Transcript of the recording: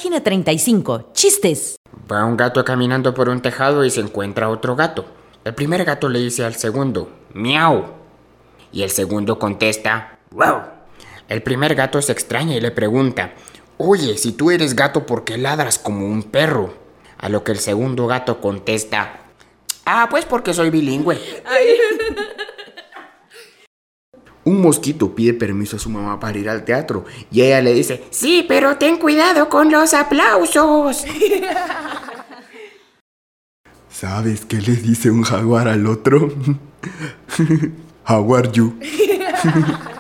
Página 35. Chistes. Va un gato caminando por un tejado y se encuentra otro gato. El primer gato le dice al segundo, ¡miau! Y el segundo contesta, ¡wow! El primer gato se extraña y le pregunta, oye, si tú eres gato, ¿por qué ladras como un perro? A lo que el segundo gato contesta, pues porque soy bilingüe. Un mosquito pide permiso a su mamá para ir al teatro y ella le dice, sí, pero ten cuidado con los aplausos. ¿Sabes qué le dice un jaguar al otro? How are you?